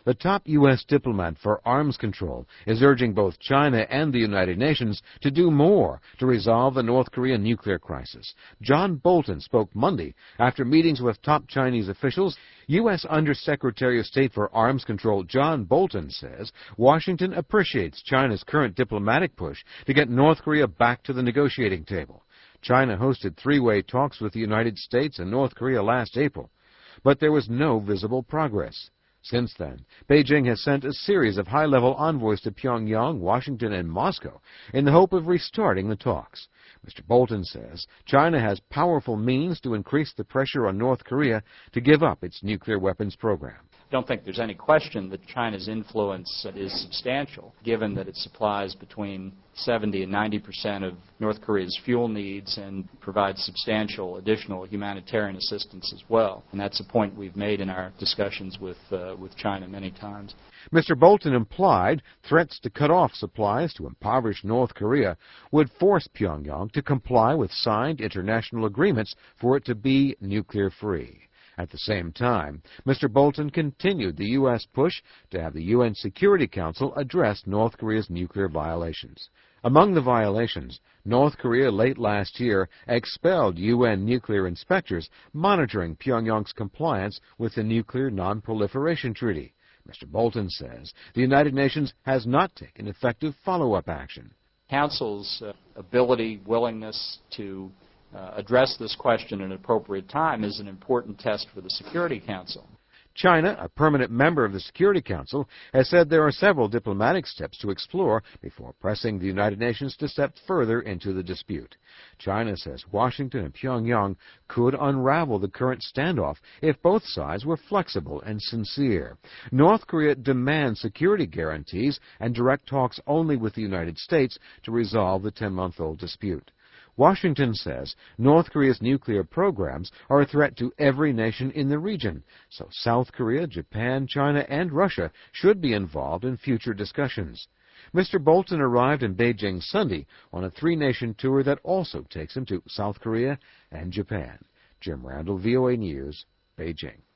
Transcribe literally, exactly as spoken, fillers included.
The top U S diplomat for arms control is urging both China and the United Nations to do more to resolve the North Korean nuclear crisis. John Bolton spoke Monday after meetings with top Chinese officials. U S Undersecretary of State for Arms Control John Bolton says Washington appreciates China's current diplomatic push to get North Korea back to the negotiating table. China hosted three-way talks with the United States and North Korea last April, but there was no visible progress. Since then, Beijing has sent a series of high-level envoys to Pyongyang, Washington, and Moscow in the hope of restarting the talks. Mister Bolton says China has powerful means to increase the pressure on North Korea to give up its nuclear weapons program. I don't think there's any question that China's influence is substantial, given that it supplies between seventy and ninety percent of North Korea's fuel needs and provides substantial additional humanitarian assistance as well. And that's a point we've made in our discussions with, uh, with China many times. Mister Bolton implied threats to cut off supplies to impoverish North Korea would force Pyongyang to comply with signed international agreements for it to be nuclear-free. At the same time, Mister Bolton continued the U S push to have the U N Security Council address North Korea's nuclear violations. Among the violations, North Korea late last year expelled U N nuclear inspectors monitoring Pyongyang's compliance with the Nuclear Non-Proliferation Treaty. Mister Bolton says the United Nations has not taken effective follow-up action. Council's uh, ability, willingness to uh, address this question at an appropriate time is an important test for the Security Council. China, a permanent member of the Security Council, has said there are several diplomatic steps to explore before pressing the United Nations to step further into the dispute. China says Washington and Pyongyang could unravel the current standoff if both sides were flexible and sincere. North Korea demands security guarantees and direct talks only with the United States to resolve the ten-month-old dispute. Washington says North Korea's nuclear programs are a threat to every nation in the region, so South Korea, Japan, China, and Russia should be involved in future discussions. Mister Bolton arrived in Beijing Sunday on a three-nation tour that also takes him to South Korea and Japan. Jim Randall, V O A News, Beijing.